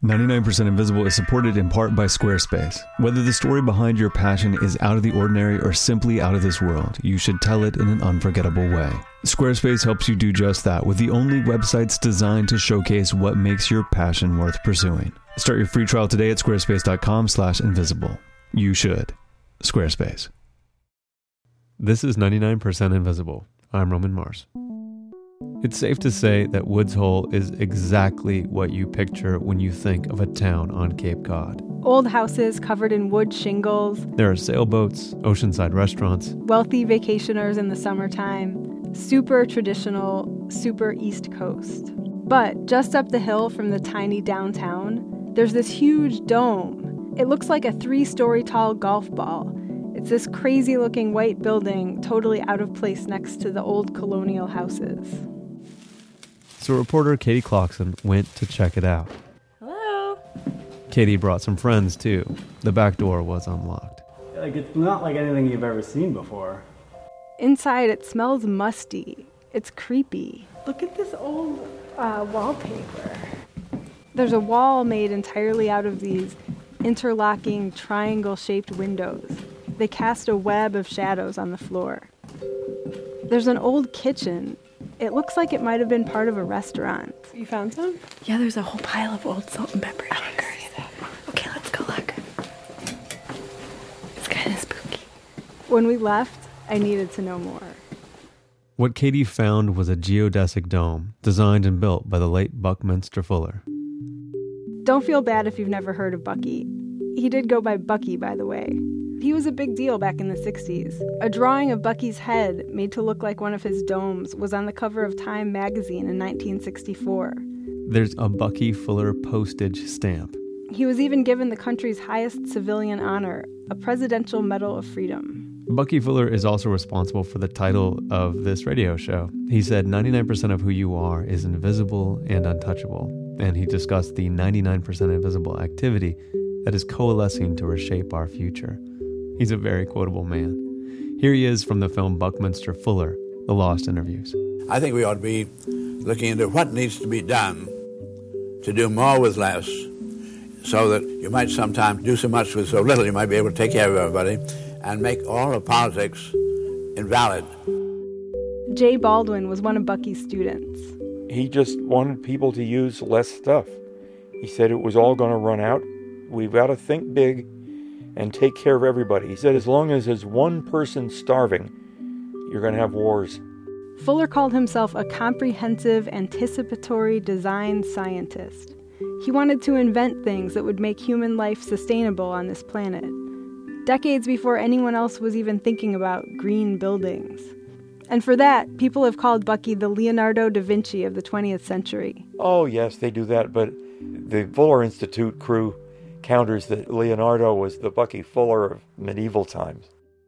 99% Invisible is supported in part by Squarespace. Whether the story behind your passion is out of the ordinary or simply out of this world, you should tell it in an unforgettable way. Squarespace helps you do just that with the only websites designed to showcase what makes your passion worth pursuing. Start your free trial today at squarespace.com/invisible. You should. Squarespace. This is 99% Invisible. I'm Roman Mars. It's safe to say that Woods Hole is exactly what you picture when you think of a town on Cape Cod. Old houses covered in wood shingles. There are sailboats, oceanside restaurants. Wealthy vacationers in the summertime. Super traditional, super East Coast. But just up the hill from the tiny downtown, there's this huge dome. It looks like a 3-story tall golf ball. It's this crazy-looking white building totally out of place next to the old colonial houses. So reporter Katie Clarkson went to check it out. Hello. Katie brought some friends too. The back door was unlocked. It's not like anything you've ever seen before. Inside, it smells musty. It's creepy. Look at this old wallpaper. There's a wall made entirely out of these interlocking triangle-shaped windows. They cast a web of shadows on the floor. There's an old kitchen. It looks like it might have been part of a restaurant. You found some? Yeah, there's a whole pile of old salt and pepper shakers. Okay, let's go look. It's kind of spooky. When we left, I needed to know more. What Katie found was a geodesic dome designed and built by the late Buckminster Fuller. Don't feel bad if you've never heard of Bucky. He did go by Bucky, by the way. He was a big deal back in the 60s. A drawing of Bucky's head, made to look like one of his domes, was on the cover of Time magazine in 1964. There's a Bucky Fuller postage stamp. He was even given the country's highest civilian honor, a Presidential Medal of Freedom. Bucky Fuller is also responsible for the title of this radio show. He said 99% of who you are is invisible and untouchable, and he discussed the 99% invisible activity that is coalescing to reshape our future. He's a very quotable man. Here he is from the film Buckminster Fuller, The Lost Interviews. I think we ought to be looking into what needs to be done to do more with less, so that you might sometimes do so much with so little, you might be able to take care of everybody and make all of politics invalid. Jay Baldwin was one of Bucky's students. He just wanted people to use less stuff. He said it was all going to run out. We've got to think big and take care of everybody. He said as long as there's one person starving, you're going to have wars. Fuller called himself a comprehensive anticipatory design scientist. He wanted to invent things that would make human life sustainable on this planet, decades before anyone else was even thinking about green buildings. And for that, people have called Bucky the Leonardo da Vinci of the 20th century. Oh, yes, they do that, but the Fuller Institute crew counters that Leonardo was the Bucky Fuller of medieval times.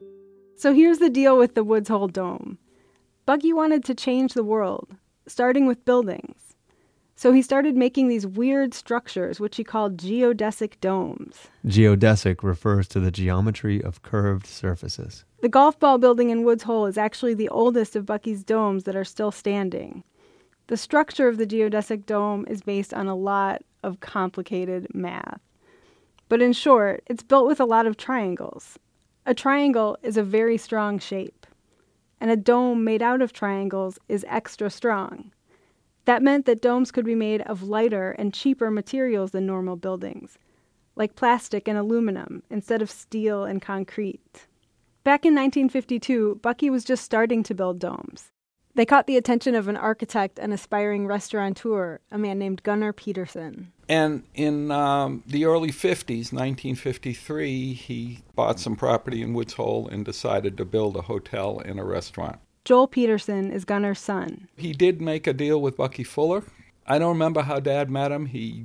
So here's the deal with the Woods Hole Dome. Bucky wanted to change the world, starting with buildings. So he started making these weird structures, which he called geodesic domes. Geodesic refers to the geometry of curved surfaces. The golf ball building in Woods Hole is actually the oldest of Bucky's domes that are still standing. The structure of the geodesic dome is based on a lot of complicated math. But in short, it's built with a lot of triangles. A triangle is a very strong shape, and a dome made out of triangles is extra strong. That meant that domes could be made of lighter and cheaper materials than normal buildings, like plastic and aluminum instead of steel and concrete. Back in 1952, Bucky was just starting to build domes. They caught the attention of an architect and aspiring restaurateur, a man named Gunnar Peterson. And in the early 50s, 1953, he bought some property in Woods Hole and decided to build a hotel and a restaurant. Joel Peterson is Gunnar's son. He did make a deal with Bucky Fuller. I don't remember how Dad met him. He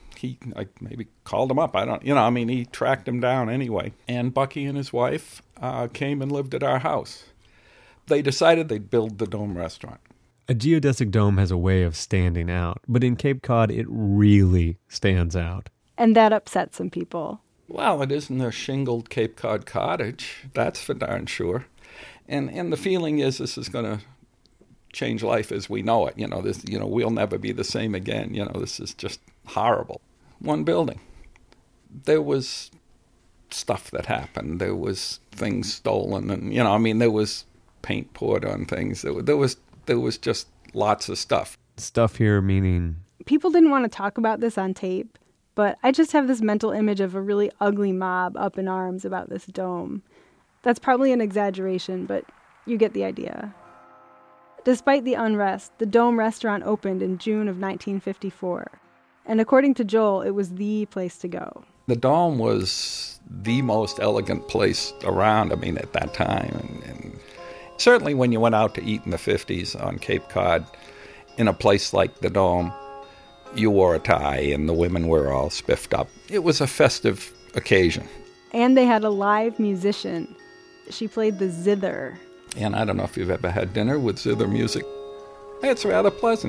maybe called him up. He tracked him down anyway. And Bucky and his wife came and lived at our house. They decided they'd build the Dome restaurant. A geodesic dome has a way of standing out, but in Cape Cod, it really stands out. And that upset some people. Well, it isn't a shingled Cape Cod cottage. That's for darn sure. And the feeling is this is going to change life as we know it. We'll never be the same again. This is just horrible. one building. There was stuff that happened. There was things stolen, and there was paint poured on things. There was just lots of stuff. Stuff here meaning? People didn't want to talk about this on tape, but I just have this mental image of a really ugly mob up in arms about this dome. That's probably an exaggeration, but you get the idea. Despite the unrest, the Dome restaurant opened in June of 1954. And according to Joel, it was the place to go. The Dome was the most elegant place around, at that time. And certainly when you went out to eat in the 50s on Cape Cod, in a place like the Dome, you wore a tie and the women were all spiffed up. It was a festive occasion. And they had a live musician. She played the zither. And I don't know if you've ever had dinner with zither music. It's rather pleasant.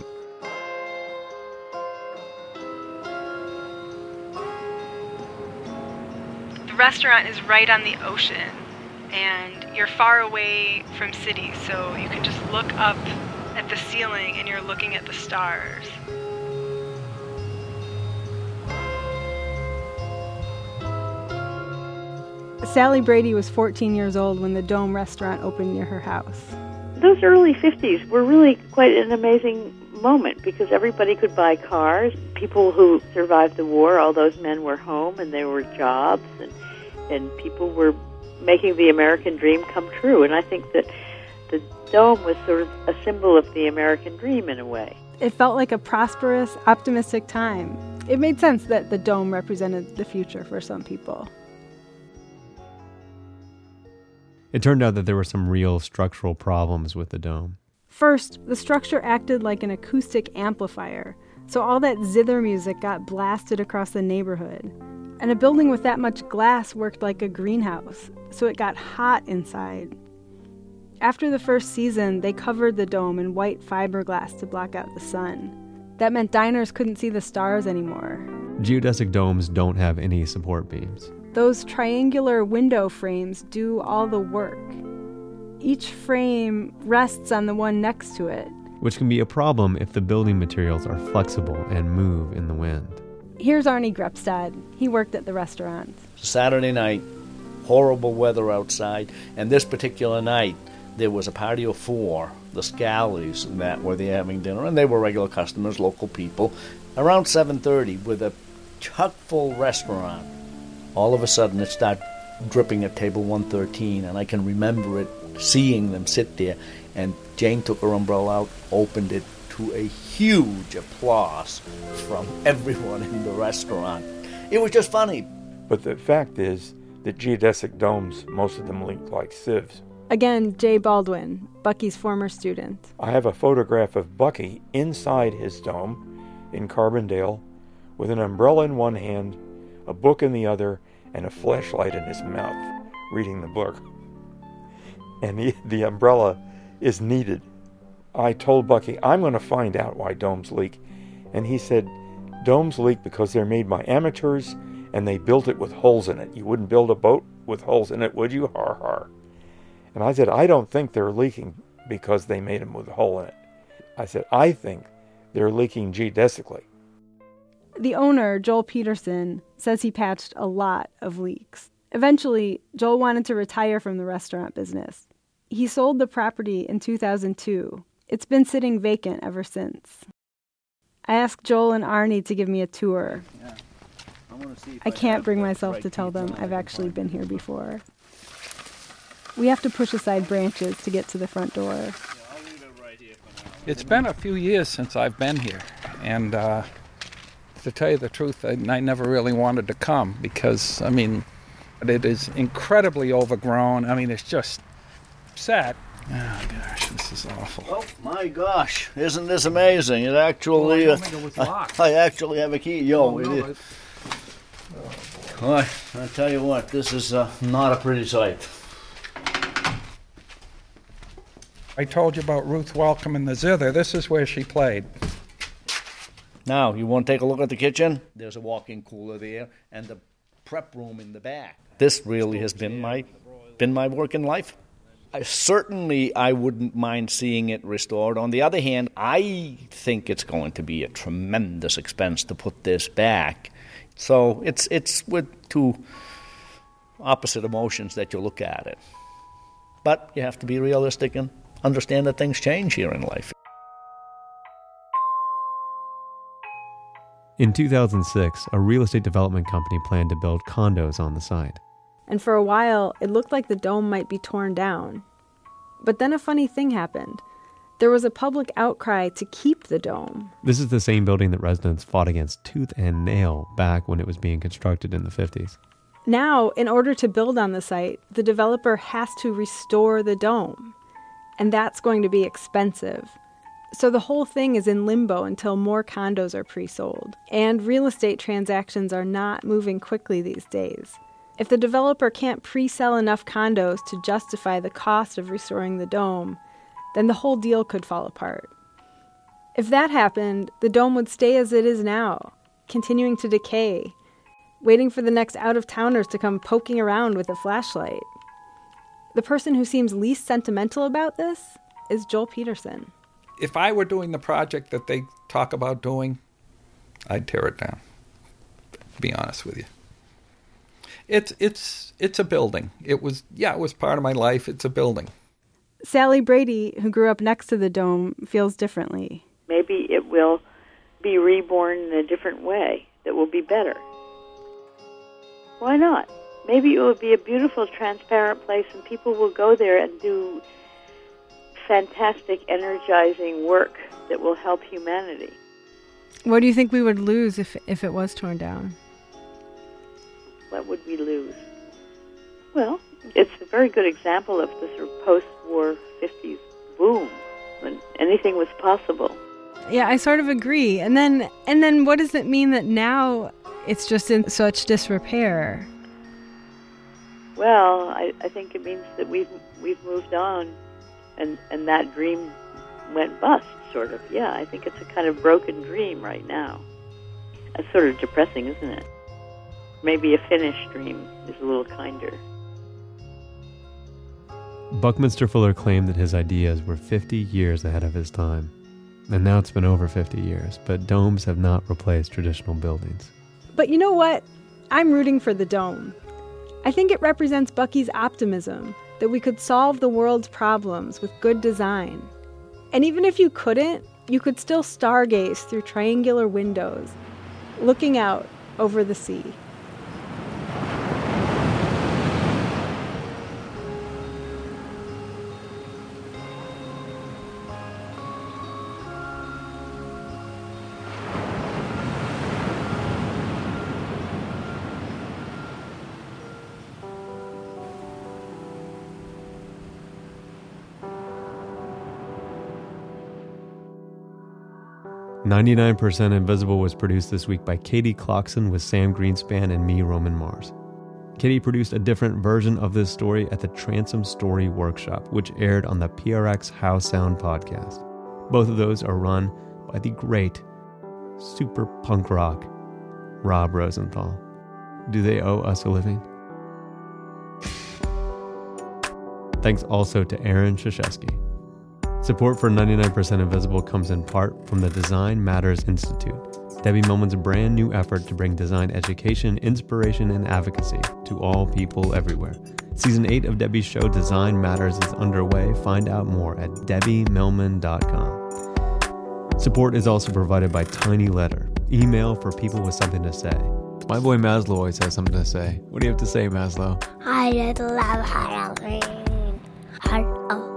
The restaurant is right on the ocean, and you're far away from cities, so you can just look up at the ceiling and you're looking at the stars. Sally Brady was 14 years old when the Dome restaurant opened near her house. Those early 50s were really quite an amazing moment because everybody could buy cars. People who survived the war, all those men were home and there were jobs and people were making the American dream come true. And I think that the Dome was sort of a symbol of the American dream in a way. It felt like a prosperous, optimistic time. It made sense that the Dome represented the future for some people. It turned out that there were some real structural problems with the Dome. First, the structure acted like an acoustic amplifier, so all that zither music got blasted across the neighborhood. And a building with that much glass worked like a greenhouse, so it got hot inside. After the first season, they covered the Dome in white fiberglass to block out the sun. That meant diners couldn't see the stars anymore. Geodesic domes don't have any support beams. Those triangular window frames do all the work. Each frame rests on the one next to it, which can be a problem if the building materials are flexible and move in the wind. Here's Arnie Grepstad. He worked at the restaurant. Saturday night, horrible weather outside, and this particular night, there was a party of 4, the Scallies, that were there having dinner, and they were regular customers, local people. Around 7:30, with a chock-full restaurant, all of a sudden it started dripping at table 113, and I can remember it, seeing them sit there, and Jane took her umbrella out, opened it to a huge applause from everyone in the restaurant. It was just funny. But the fact is that geodesic domes, most of them leak like sieves. Again, Jay Baldwin, Bucky's former student. I have a photograph of Bucky inside his dome in Carbondale with an umbrella in one hand, a book in the other, and a flashlight in his mouth, reading the book. And the umbrella is needed. I told Bucky, I'm going to find out why domes leak. And he said, domes leak because they're made by amateurs and they built it with holes in it. You wouldn't build a boat with holes in it, would you? Har har. And I said, I don't think they're leaking because they made them with a hole in it. I said, I think they're leaking geodesically. The owner, Joel Peterson, says he patched a lot of leaks. Eventually, Joel wanted to retire from the restaurant business. He sold the property in 2002. It's been sitting vacant ever since. I asked Joel and Arnie to give me a tour. Yeah. I can't bring myself to tell them I've actually been here before. We have to push aside branches to get to the front door. It's been a few years since I've been here, and to tell you the truth, I never really wanted to come because, it is incredibly overgrown. It's just sad. Oh, gosh, this is awful. Oh, my gosh. Isn't this amazing? It actually... I actually have a key. It is. Well, I tell you what, this is not a pretty sight. I told you about Ruth Welcome and the zither. This is where she played. Now, you want to take a look at the kitchen? There's a walk-in cooler there and the prep room in the back. This really has been my work in life. I wouldn't mind seeing it restored. On the other hand, I think it's going to be a tremendous expense to put this back So it's with two opposite emotions that you look at it. But you have to be realistic and understand that things change here in life. In 2006, a real estate development company planned to build condos on the site. And for a while, it looked like the dome might be torn down. But then a funny thing happened. There was a public outcry to keep the dome. This is the same building that residents fought against tooth and nail back when it was being constructed in the 50s. Now, in order to build on the site, the developer has to restore the dome. And that's going to be expensive. So the whole thing is in limbo until more condos are pre-sold. And real estate transactions are not moving quickly these days. If the developer can't pre-sell enough condos to justify the cost of restoring the dome, then the whole deal could fall apart. If that happened, the dome would stay as it is now, continuing to decay, waiting for the next out-of-towners to come poking around with a flashlight. The person who seems least sentimental about this is Joel Peterson. If I were doing the project that they talk about doing, I'd tear it down, to be honest with you. It's a building. It was part of my life. It's a building. Sally Brady, who grew up next to the dome, feels differently. Maybe it will be reborn in a different way that will be better. Why not? Maybe it will be a beautiful, transparent place and people will go there and do fantastic, energizing work that will help humanity. What do you think we would lose if it was torn down? What would we lose? Well, it's a very good example of the sort of post-war 50s boom, when anything was possible. Yeah, I sort of agree. And then what does it mean that now it's just in such disrepair? Well, I think it means that we've moved on, and that dream went bust, sort of. Yeah, I think it's a kind of broken dream right now. That's sort of depressing, isn't it? Maybe a finished dream is a little kinder. Buckminster Fuller claimed that his ideas were 50 years ahead of his time. And now it's been over 50 years, but domes have not replaced traditional buildings. But you know what? I'm rooting for the dome. I think it represents Bucky's optimism that we could solve the world's problems with good design. And even if you couldn't, you could still stargaze through triangular windows, looking out over the sea. "99% Invisible" was produced this week by Katie Clarkson with Sam Greenspan and me, Roman Mars. Katie produced a different version of this story at the Transom Story Workshop, which aired on the PRX How Sound podcast. Both of those are run by the great, super punk rock, Rob Rosenthal. Do they owe us a living? Thanks also to Aaron Krzyzewski. Support for 99% Invisible comes in part from the Design Matters Institute, Debbie Millman's brand new effort to bring design education, inspiration, and advocacy to all people everywhere. Season 8 of Debbie's show Design Matters is underway. Find out more at debbiemillman.com. Support is also provided by Tiny Letter, email for people with something to say. My boy Maslow always has something to say. What do you have to say, Maslow? I just love Halloween. Halloween.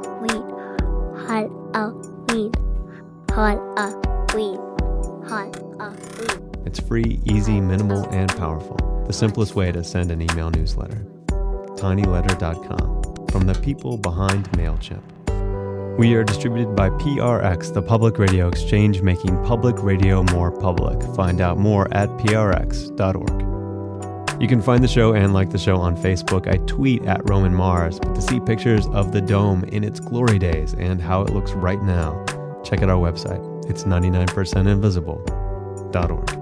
Halloween. Halloween. Halloween. It's free, easy, minimal, and powerful. The simplest way to send an email newsletter. tinyletter.com. From the people behind MailChimp. We are distributed by PRX, the Public Radio Exchange, making public radio more public. Find out more at prx.org. You can find the show and like the show on Facebook. I tweet at Roman Mars, but to see pictures of the dome in its glory days and how it looks right now, check out our website. It's 99percentinvisible.org.